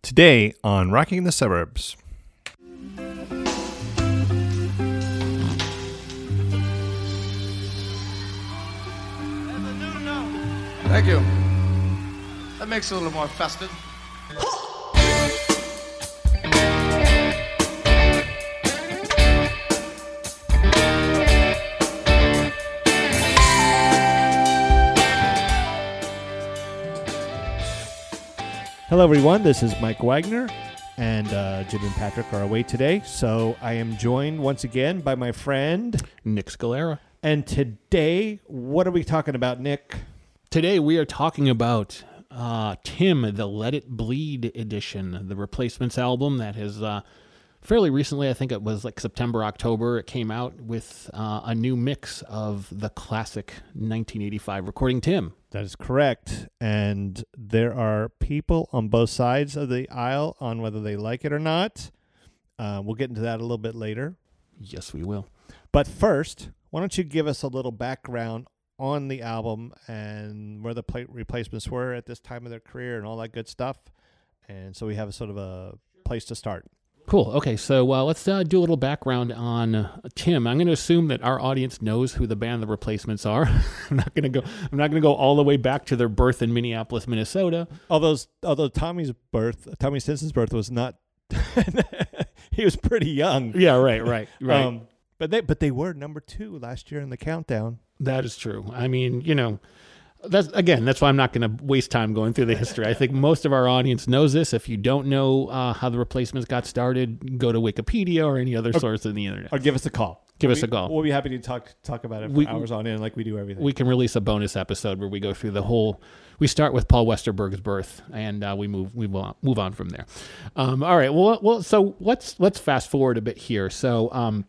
Today on Rocking the Suburbs. Thank you. That makes it a little more festive. Hello, everyone. This is Mike Wagner, and Jim and Patrick are away today. So I am joined once again by my friend Nick Scalera. And today, what are we talking about, Nick? Today we are talking about Tim, the Let It Bleed edition, the Replacements album that has fairly recently, I think it was like September, October, it came out with a new mix of the classic 1985 recording Tim. That is correct. And there are people on both sides of the aisle on whether they like it or not. We'll get into that a little bit later. Yes, we will. But first, why don't you give us a little background on the album and where the replacements were at this time of their career and all that good stuff. And so we have a sort of a place to start. Cool. Okay, so let's do a little background on Tim. I'm going to assume that our audience knows who the band The Replacements are. I'm not going to go all the way back to their birth in Minneapolis, Minnesota. Although Tommy Stinson's birth was not. He was pretty young. Yeah, right. But they were number 2 last year in the countdown. That is true. I mean, that's why I'm not going to waste time going through the history. I think most of our audience knows this. If you don't know how the Replacements got started, go to Wikipedia or any other source on the internet. Or give us a call. We'll be happy to talk about it for hours on end like we do everything. We can release a bonus episode where we go through the whole. We start with Paul Westerberg's birth, and we move on from there. All right. Well. So let's fast forward a bit here. So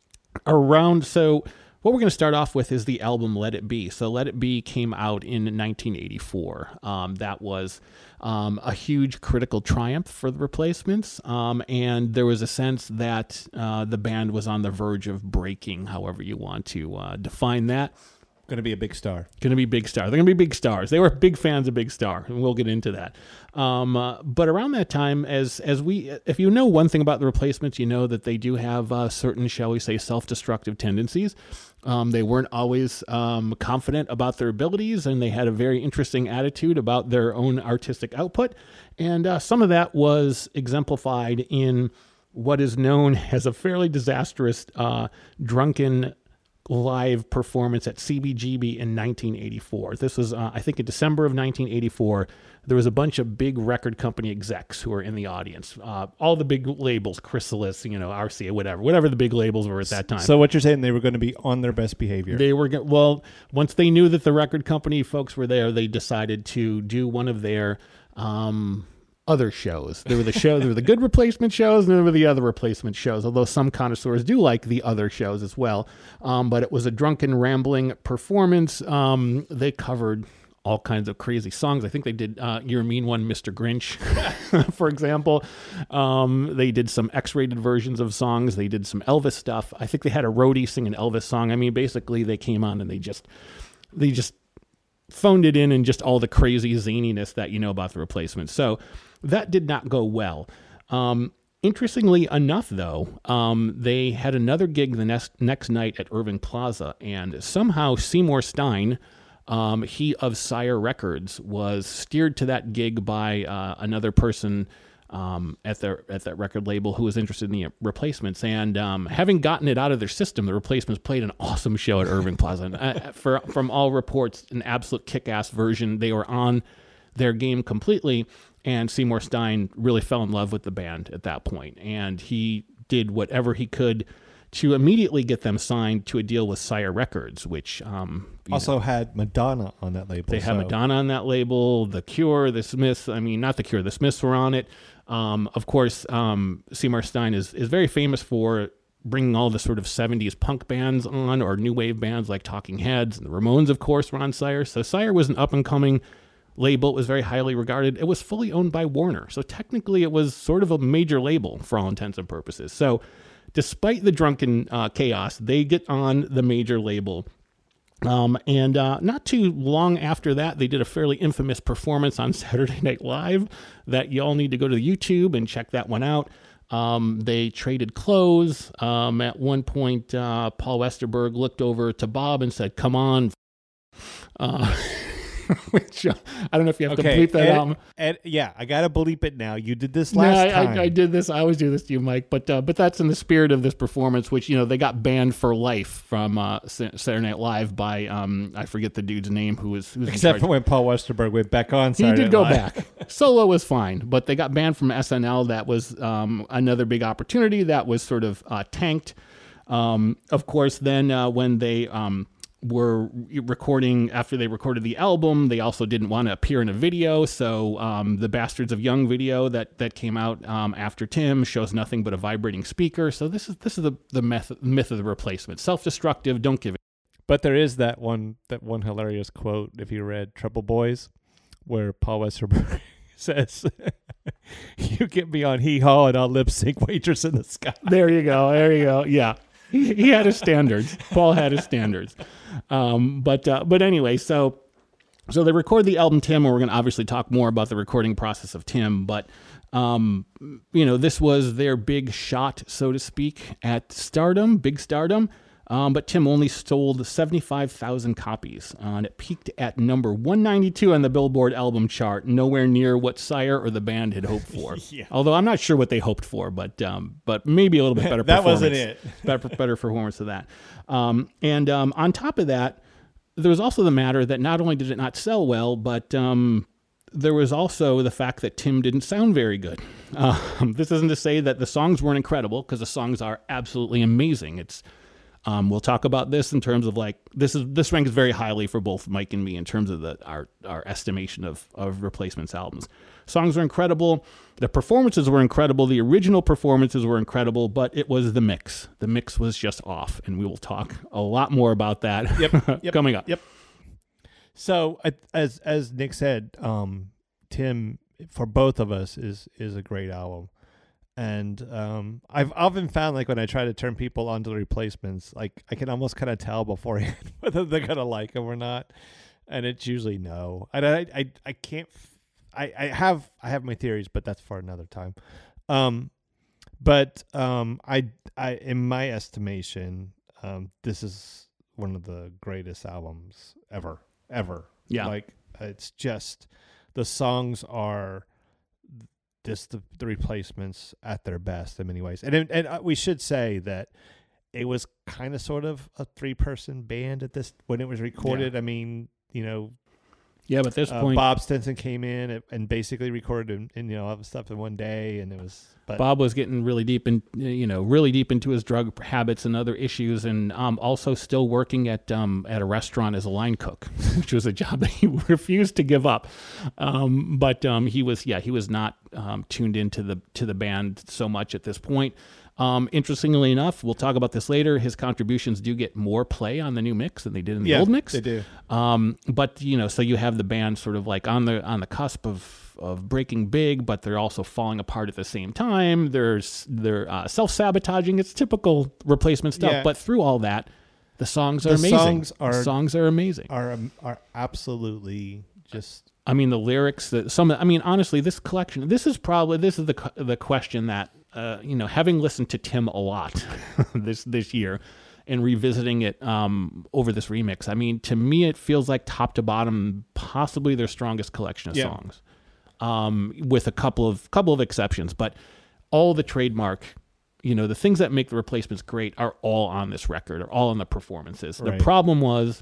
what we're going to start off with is the album Let It Be. So Let It Be came out in 1984. That was a huge critical triumph for the Replacements, and there was a sense that the band was on the verge of breaking, however you want to define that. Going to be a big star. They're going to be big stars. They were big fans of Big Star, and we'll get into that. But around that time, if you know one thing about the Replacements, you know that they do have certain, shall we say, self-destructive tendencies. They weren't always confident about their abilities, and they had a very interesting attitude about their own artistic output. And some of that was exemplified in what is known as a fairly disastrous drunken live performance at CBGB in 1984. This was, I think, in December of 1984. There was a bunch of big record company execs who were in the audience. All the big labels, Chrysalis, RCA, whatever the big labels were at that time. So what you're saying, they were going to be on their best behavior. They were, once they knew that the record company folks were there, they decided to do one of their other shows. There were the good Replacement shows, and there were the other Replacement shows, although some connoisseurs do like the other shows as well. But it was a drunken, rambling performance. They covered all kinds of crazy songs. I think they did You're a Mean One, Mr. Grinch, for example. They did some X-rated versions of songs. They did some Elvis stuff. I think they had a roadie sing an Elvis song. I mean, basically, they came on and they just phoned it in and just all the crazy zaniness that you know about the Replacements. So that did not go well. Interestingly enough, though, they had another gig the next night at Irving Plaza, and somehow Seymour Stein, he of Sire Records, was steered to that gig by another person at that record label who was interested in the Replacements. And having gotten it out of their system, the Replacements played an awesome show at Irving Plaza. And, from all reports, an absolute kick-ass version. They were on their game completely, and Seymour Stein really fell in love with the band at that point. And he did whatever he could to immediately get them signed to a deal with Sire Records, which also had Madonna on that label. They had Madonna on that label, The Cure, The Smiths. I mean, not The Cure, The Smiths were on it. Of course, Seymour Stein is very famous for bringing all the sort of 70s punk bands on, or new wave bands like Talking Heads, and the Ramones, of course, were on Sire. So Sire was an up-and-coming label. It was very highly regarded. It was fully owned by Warner. So technically it was sort of a major label for all intents and purposes. So despite the drunken chaos, they get on the major label. And not too long after that, they did a fairly infamous performance on Saturday Night Live that you all need to go to the YouTube and check that one out. They traded clothes. At one point, Paul Westerberg looked over to Bob and said, "Come on." Which I don't know if you have to bleep that out. Yeah, I gotta bleep it now. You did this last time. I did this. I always do this to you, Mike. But that's in the spirit of this performance, which they got banned for life from Saturday Night Live by I forget the dude's name who was except for when Paul Westerberg went back on Saturday Night Live. He did go back. Solo was fine, but they got banned from SNL. That was another big opportunity that was sort of tanked. Of course, then when they were recording, after they recorded the album, they also didn't want to appear in a video, so the Bastards of Young video that came out after Tim shows nothing but a vibrating speaker. So this is the myth of the replacement. Self-destructive, don't give it. But there is that one hilarious quote, if you read Trouble Boys, where Paul Westerberg says, "You get me on Hee Haw and I'll lip sync Waitress in the Sky." There you go. Yeah. He had his standards. Paul had his standards. But anyway, so they record the album Tim, and we're going to obviously talk more about the recording process of Tim. But, this was their big shot, so to speak, at stardom, big stardom. But Tim only sold 75,000 copies, and it peaked at number 192 on the Billboard album chart, nowhere near what Sire or the band had hoped for. Yeah. Although I'm not sure what they hoped for, but maybe a little bit better that performance. Wasn't it. better performance of that. And on top of that, there was also the matter that not only did it not sell well, but there was also the fact that Tim didn't sound very good. This isn't to say that the songs weren't incredible, because the songs are absolutely amazing. We'll talk about this in terms of this ranks very highly for both Mike and me in terms of our estimation of Replacement's albums. Songs are incredible. The performances were incredible. The original performances were incredible, but it was the mix. The mix was just off, and we will talk a lot more about that yep. coming up. Yep. So as Nick said, Tim, for both of us, is a great album. And I've often found, like, when I try to turn people onto the Replacements, like, I can almost kind of tell beforehand whether they're gonna like them or not, and it's usually no. And I can't. I have my theories, but that's for another time. But I in my estimation, this is one of the greatest albums ever. Yeah. Like, it's just, the songs are the Replacements at their best in many ways. And we should say that it was kind of sort of a 3-person band when it was recorded. Yeah. I mean, yeah, but at this point, Bob Stinson came in and basically recorded and all the stuff in one day, and it was. But Bob was getting really deep into his drug habits and other issues, and also still working at a restaurant as a line cook, which was a job that he refused to give up. But he was not tuned into the band so much at this point. Interestingly enough, we'll talk about this later, his contributions do get more play on the new mix than they did in the old mix. They do. But so you have the band sort of like on the cusp of breaking big, but they're also falling apart at the same time. They're self-sabotaging. It's typical Replacement stuff. Yeah. But through all that, the songs are amazing. The songs are amazing. Are absolutely just. I mean, the lyrics honestly, this collection. This is the question that. Having listened to Tim a lot this year and revisiting it over this remix, I mean, to me, it feels like top to bottom, possibly their strongest collection of songs, with a couple of exceptions. But all the trademark, the things that make the Replacements great are all on this record, are all on the performances. Right. The problem was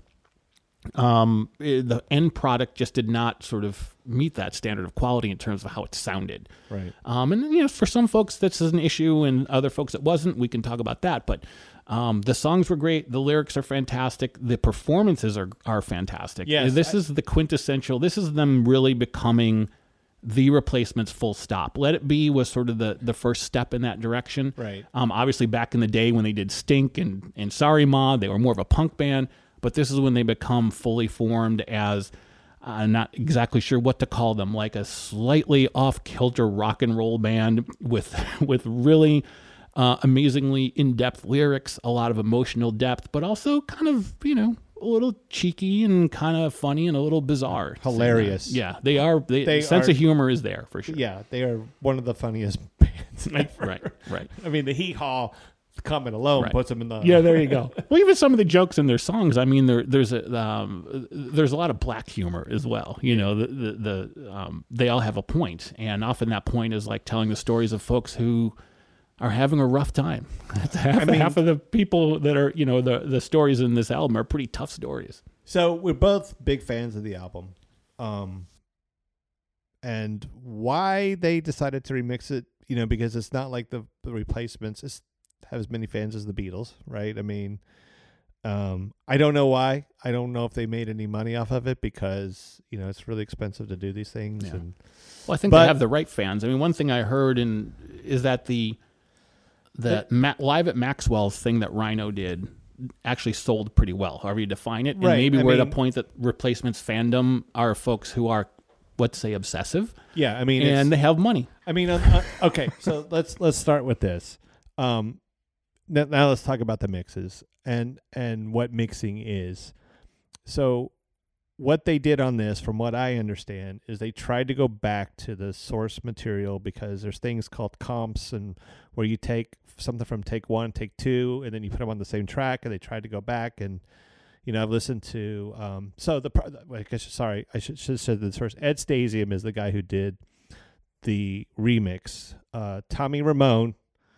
the end product just did not sort of meet that standard of quality in terms of how it sounded. Right. And for some folks this is an issue, and other folks it wasn't. We can talk about that. But the songs were great. The lyrics are fantastic. The performances are fantastic. Yes, this is the quintessential. This is them really becoming the Replacements, full stop. Let It Be was sort of the first step in that direction. Right. Obviously back in the day when they did Stink and Sorry Ma, they were more of a punk band. But this is when they become fully formed as, not exactly sure what to call them, like a slightly off-kilter rock and roll band with really amazingly in-depth lyrics, a lot of emotional depth, but also kind of, little cheeky and kind of funny and a little bizarre. Hilarious. Yeah, they are. The sense of humor is there for sure. Yeah, they are one of the funniest bands ever. Right. I mean, the hee-haw comment alone puts them in the... Yeah, there you go. Well, even some of the jokes in their songs, I mean, there's a lot of black humor as well. You know, they all have a point, and often that point is like telling the stories of folks who are having a rough time. Half of the people that are, you know, the stories in this album are pretty tough stories. So we're both big fans of the album. And why they decided to remix it, you know, because it's not like the Replacements have as many fans as the Beatles, right? I mean, I don't know why. I don't know if they made any money off of it because, you know, it's really expensive to do these things. Yeah. And Well, I think they have the right fans. I mean, one thing I heard is that the Live at Maxwell's thing that Rhino did actually sold pretty well, however you define it. And maybe we're at a point that Replacements fandom are folks who are, let's say, obsessive. Yeah, I mean, and they have money. I mean, okay, so let's start with this. Now let's talk about the mixes and what mixing is. So what they did on this, from what I understand, is they tried to go back to the source material because there's things called comps and where you take something from take 1, take 2, and then you put them on the same track, and they tried to go back. And, you know, I've listened to, I should have said this first. Ed Stasium is the guy who did the remix. Tommy Ramone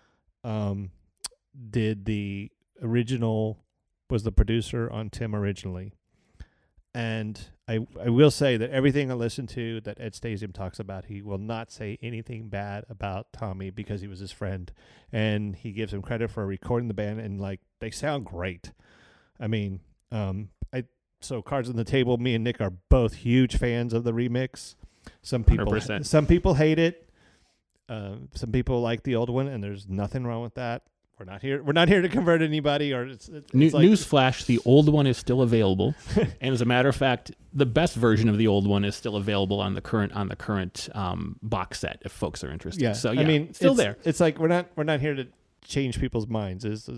did the original, was the producer on Tim originally. And I will say that everything I listen to that Ed Stasium talks about, he will not say anything bad about Tommy because he was his friend. And he gives him credit for recording the band, and like they sound great. I mean, so Cards on the Table, me and Nick are both huge fans of the remix. Some people 100%. Some people hate it. Some people like the old one, and there's nothing wrong with that. We're not here to convert anybody. Or it's like, newsflash: the old one is still available, and as a matter of fact, the best version of the old one is still available on the current box set. If folks are interested, yeah. So yeah, I mean, still it's, there. It's like we're not here to change people's minds. It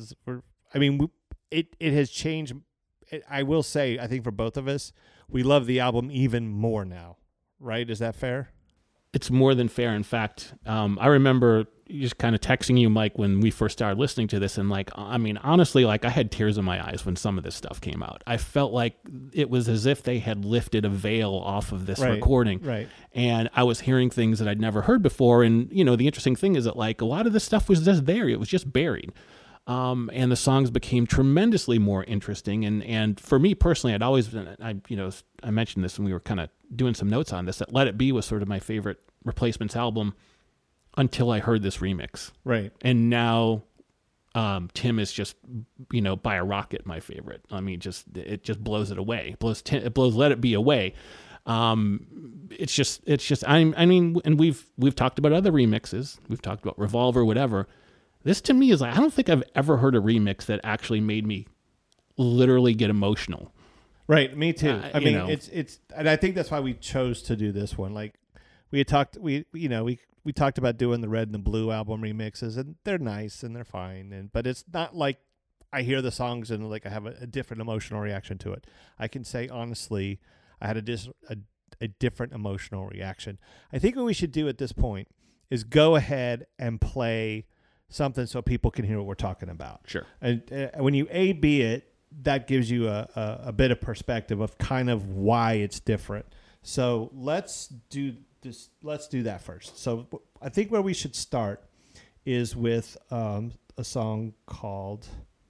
has changed. I will say, I think for both of us, we love the album even more now. Right? Is that fair? It's more than fair. In fact, I remember just kind of texting you, Mike, when we first started listening to this, and like, I mean, honestly, like I had tears in my eyes when some of this stuff came out. I felt like it was as if they had lifted a veil off of this recording, right? And I was hearing things that I'd never heard before. And you know, the interesting thing is that like a lot of this stuff was just there; it was just buried. And the songs became tremendously more interesting. And for me personally, I'd always been, I mentioned this when we were kind of doing some notes on this, that Let It Be was sort of my favorite Replacements album until I heard this remix. Right. And now Tim is just, you know, by a rocket my favorite. I mean, it just blows it away. It blows Let It Be away. It's just I mean, and we've talked about other remixes. We've talked about Revolver, whatever. This to me is like, I don't think I've ever heard a remix that actually made me literally get emotional. Right, me too. I mean, know. it's, and I think that's why we chose to do this one. Like we had talked, we talked about doing the Red and the Blue album remixes, and they're nice and they're fine, but it's not like I hear the songs and like I have a different emotional reaction to it. I can say honestly, I had a different emotional reaction. I think what we should do at this point is go ahead and play something so people can hear what we're talking about. Sure. And when you A/B it, that gives you a bit of perspective of kind of why it's different. So let's do this. Let's do that first. So I think where we should start is with a song called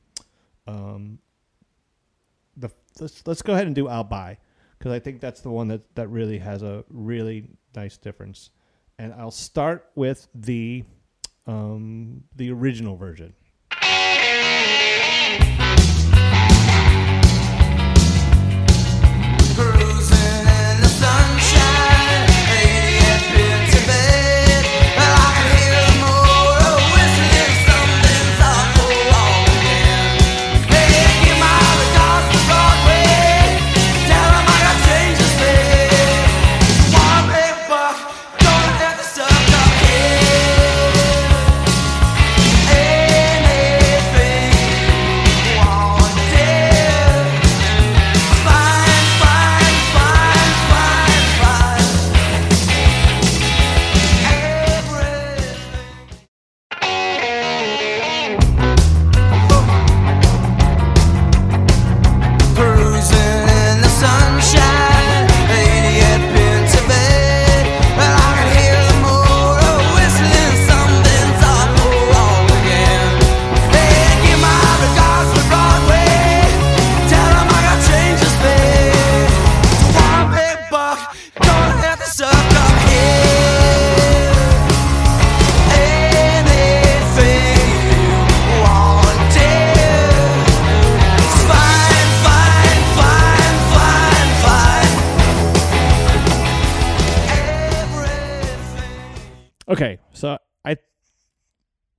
let's go ahead and do I'll Buy, because I think that's the one that really has a really nice difference. And I'll start with the original version. Cruising in the sunshine, lady has been to bed. Well, I can hear the motor whistling, something's awful wrong again. Hey, give my regards to Broadway, tell them I got change to spend. Wanna make a buck, don't have to suck up here. Hey,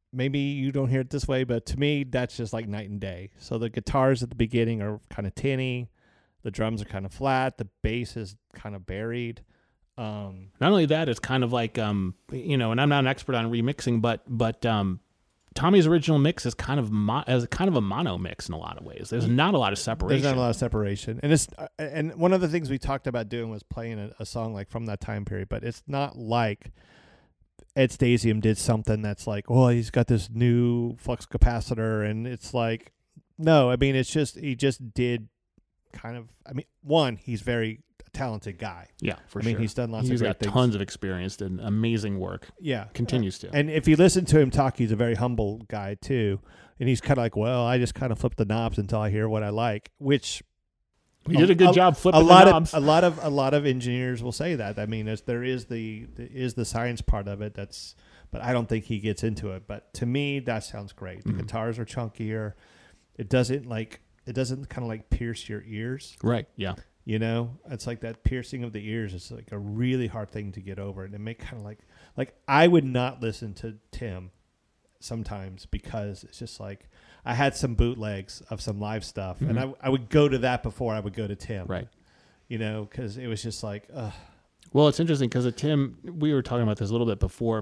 maybe you don't hear it this way, but to me, that's just like night and day. So the guitars at the beginning are kind of tinny. The drums are kind of flat. The bass is kind of buried. Not only that, it's kind of like, and I'm not an expert on remixing, but Tommy's original mix is kind of a mono mix in a lot of ways. There's not a lot of separation. There's not a lot of separation. And one of the things we talked about doing was playing a song like from that time period, but it's not like Ed Stasium did something that's like, oh, he's got this new flux capacitor, and it's like, no, I mean, it's just, he just did kind of, I mean, one, he's very talented guy. Yeah, for I sure. mean, he's done lots of He's great got things. tons of experience, did amazing work. Yeah. Continues to. And if you listen to him talk, he's a very humble guy too. And he's kind of like, well, I just kind of flip the knobs until I hear what I like, which He did a good job flipping a lot the knobs. a lot of engineers will say that. I mean, there is the science part of it. But I don't think he gets into it. But to me, that sounds great. The guitars are chunkier. It doesn't kind of like pierce your ears. Right, yeah. You know, it's like that piercing of the ears is like a really hard thing to get over. And it make kind of like I would not listen to Tim sometimes because it's just like I had some bootlegs of some live stuff, and I would go to that before I would go to Tim. Right. You know, because it was just like, ugh. Well, it's interesting because Tim, we were talking about this a little bit before.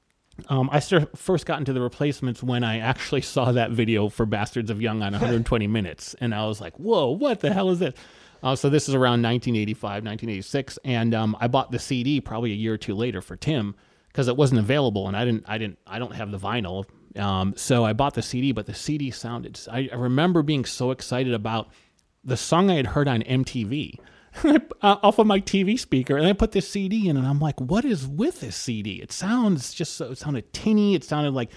I first got into the replacements when I actually saw that video for Bastards of Young on 120 Minutes. And I was like, whoa, what the hell is this? So this is around 1985, 1986. And I bought the CD probably a year or two later for Tim because it wasn't available. And I don't have the vinyl. So I bought the CD, but the CD sounded, I remember being so excited about the song I had heard on MTV. Off of my TV speaker, and I put this CD in, and I'm like, what is with this CD? It sounds just so, it sounded tinny. It sounded like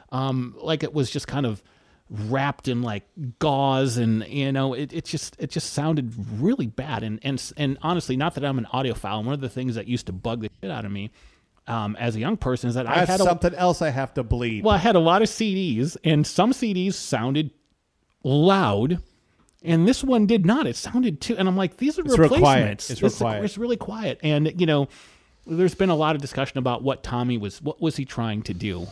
it was just kind of wrapped in like gauze, and it just sounded really bad. And honestly, not that I'm an audiophile, one of the things that used to bug the shit out of me as a young person is that I had something else I have to bleed. Well, I had a lot of CDs, and some CDs sounded loud. And this one did not. It sounded too, and I'm like, these are replacements. It's real quiet. It's really quiet. And there's been a lot of discussion about what was he trying to do?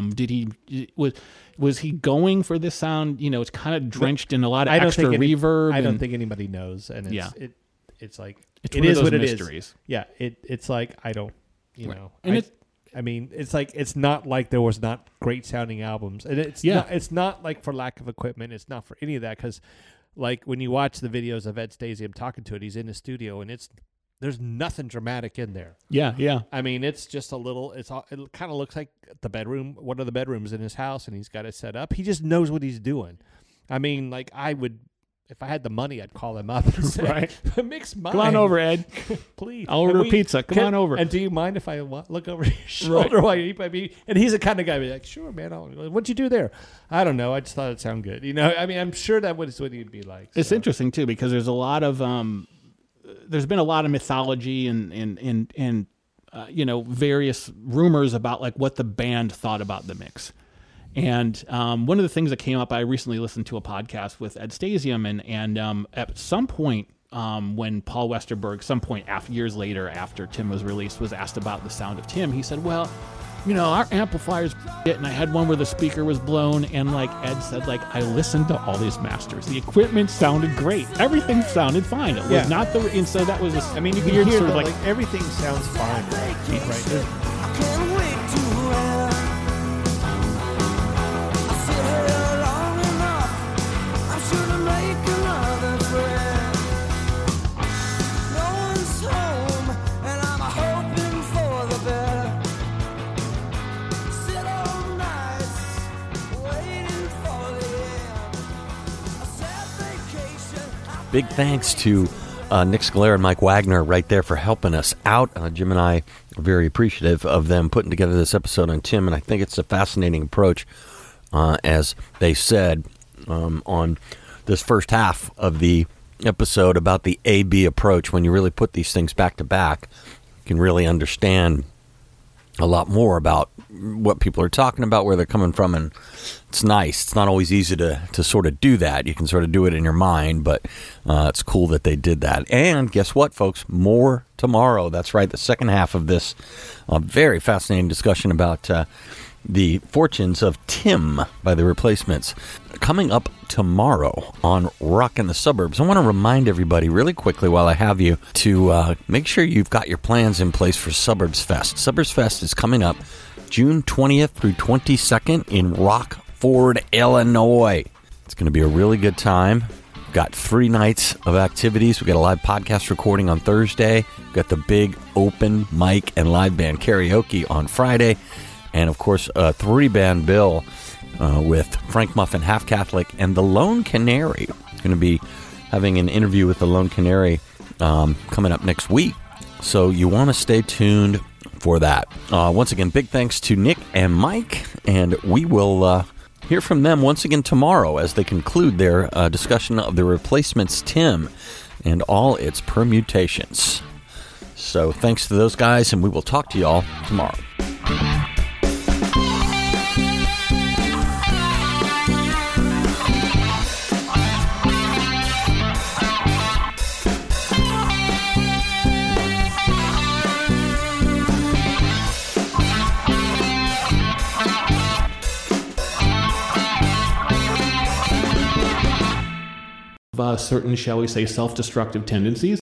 Was he going for this sound? It's kind of drenched in a lot of extra reverb. I don't think anybody knows, and it's like it's it one is of those what mysteries. It is. Yeah, it's like I don't, know. And I mean, it's like it's not like there was not great sounding albums, and it's not like for lack of equipment. It's not for any of that because. Like when you watch the videos of Ed Stasium talking to it, he's in the studio and there's nothing dramatic in there. Yeah. I mean, it's just a little. It kind of looks like the bedroom, one of the bedrooms in his house, and he's got it set up. He just knows what he's doing. I mean, like I would, if I had the money, I'd call him up and say, right. "Mix mine. Come on over, Ed. Please. I'll order pizza. Come on over. And do you mind if I look over your shoulder while you eat my meat?" And he's the kind of guy be like, "Sure, man. What'd you do there?" I don't know. I just thought it sounded good. I mean, I'm sure that was what he'd be like. It's interesting too because there's a lot of there's been a lot of mythology and various rumors about like what the band thought about the mix. And one of the things that came up, I recently listened to a podcast with Ed Stasium, and at some point when Paul Westerberg, years later after Tim was released, was asked about the sound of Tim, he said, well, our amplifier's shit, and I had one where the speaker was blown, and like Ed said, like I listened to all these masters. The equipment sounded great. Everything sounded fine. It was not and so that was you can weird hear sort of like everything sounds fine, right? I can't wait to end. I sit here long enough. I'm sure to make another friend. No one's home, and I'm hoping for the best. Sit all nights waiting for the end. A sad vacation. Big thanks to Nick Scalera and Mike Wagner right there for helping us out. Jim and I are very appreciative of them putting together this episode on Tim, and I think it's a fascinating approach, as they said on this first half of the episode about the A-B approach. When you really put these things back to back, you can really understand a lot more about what people are talking about, where they're coming from, and it's nice. It's not always easy to sort of do that. You can sort of do it in your mind, but it's cool that they did that. And guess what, folks? More tomorrow. That's right, the second half of this very fascinating discussion about the fortunes of Tim by The Replacements. Coming up tomorrow on Rockin' the Suburbs, I want to remind everybody really quickly while I have you to make sure you've got your plans in place for Suburbs Fest. Suburbs Fest is coming up June 20th through 22nd in Rockford, Illinois. It's going to be a really good time. We've got 3 nights of activities. We've got a live podcast recording on Thursday. We've got the big open mic and live band karaoke on Friday. And, of course, a 3-band bill with Frank Muffin, Half Catholic, and the Lone Canary. Going to be having an interview with the Lone Canary coming up next week. So you want to stay tuned for that. Once again, big thanks to Nick and Mike, and we will hear from them once again tomorrow as they conclude their discussion of The Replacements' Tim and all its permutations. So thanks to those guys, and we will talk to you all tomorrow. Certain, shall we say, self-destructive tendencies.